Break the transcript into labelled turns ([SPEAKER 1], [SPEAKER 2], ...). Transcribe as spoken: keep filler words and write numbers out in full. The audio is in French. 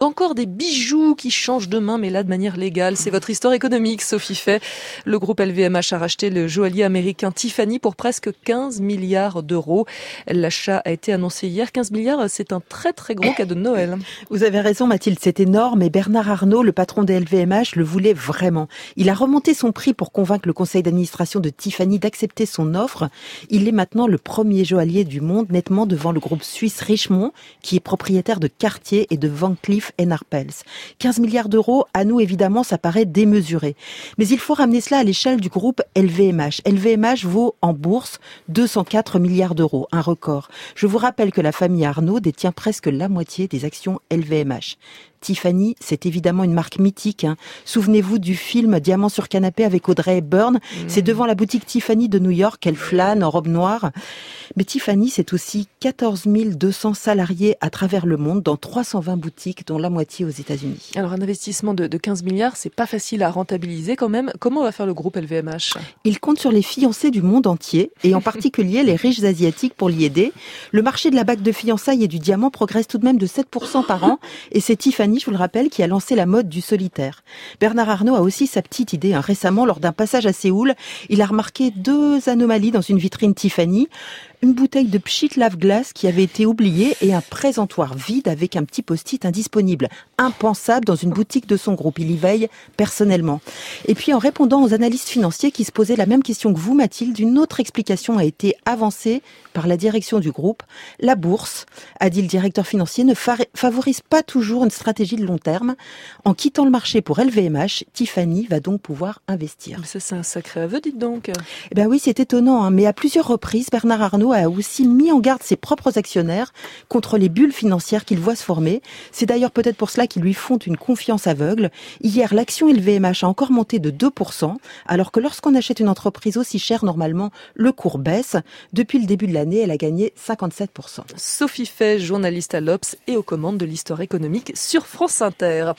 [SPEAKER 1] Encore des bijoux qui changent de main, mais là de manière légale. C'est votre histoire économique, Sophie Fay. Le groupe L V M H a racheté le joaillier américain Tiffany pour presque quinze milliards d'euros. L'achat a été annoncé hier. quinze milliards, c'est un très très gros cadeau de Noël.
[SPEAKER 2] Vous avez raison Mathilde, c'est énorme et Bernard Arnault, le patron de L V M H, le voulait vraiment. Il a remonté son prix pour convaincre le conseil d'administration de Tiffany d'accepter son offre. Il est maintenant le premier joaillier du monde, nettement devant le groupe suisse Richemont, qui est propriétaire de Cartier et de Van Cleef Arpels. quinze milliards d'euros, à nous évidemment, ça paraît démesuré. Mais il faut ramener cela à l'échelle du groupe L V M H. L V M H vaut en bourse deux cent quatre milliards d'euros, un record. Je vous rappelle que la famille Arnault détient presque la moitié des actions L V M H. Tiffany, c'est évidemment une marque mythique. Hein. Souvenez-vous du film Diamant sur canapé avec Audrey Hepburn. Mmh. C'est devant la boutique Tiffany de New York qu'elle flâne en robe noire. Mais Tiffany, c'est aussi quatorze mille deux cents salariés à travers le monde, dans trois cent vingt boutiques, dont la moitié aux États-Unis.
[SPEAKER 1] Alors un investissement de, de quinze milliards, c'est pas facile à rentabiliser quand même. Comment va faire le groupe L V M H ?
[SPEAKER 2] Il compte sur les fiancés du monde entier, et en particulier les riches asiatiques pour l'y aider. Le marché de la bague de fiançailles et du diamant progresse tout de même de sept pour cent par an, et c'est Tiffany, je vous le rappelle, qui a lancé la mode du solitaire. Bernard Arnault a aussi sa petite idée. Hein. Récemment, lors d'un passage à Séoul, il a remarqué deux anomalies dans une vitrine Tiffany. Une bouteille de Pchit lave-glace qui avait été oubliée et un présentoir vide avec un petit post-it indisponible. Impensable dans une boutique de son groupe. Il y veille personnellement. Et puis en répondant aux analystes financiers qui se posaient la même question que vous, Mathilde, une autre explication a été avancée par la direction du groupe. La bourse, a dit le directeur financier, ne favorise pas toujours une stratégie de long terme. En quittant le marché pour L V M H, Tiffany va donc pouvoir investir.
[SPEAKER 1] Mais ça, c'est un sacré aveu, dites donc.
[SPEAKER 2] Eh ben oui, c'est étonnant, hein, mais à plusieurs reprises, Bernard Arnault a aussi mis en garde ses propres actionnaires contre les bulles financières qu'il voit se former. C'est d'ailleurs peut-être pour cela qu'ils lui font une confiance aveugle. Hier, l'action L V M H a encore monté de deux pour cent, alors que lorsqu'on achète une entreprise aussi chère, normalement, le cours baisse. Depuis le début de l'année, elle a gagné cinquante-sept pour cent.
[SPEAKER 1] Sophie Fay, journaliste à l'Obs et aux commandes de l'histoire économique sur France Inter.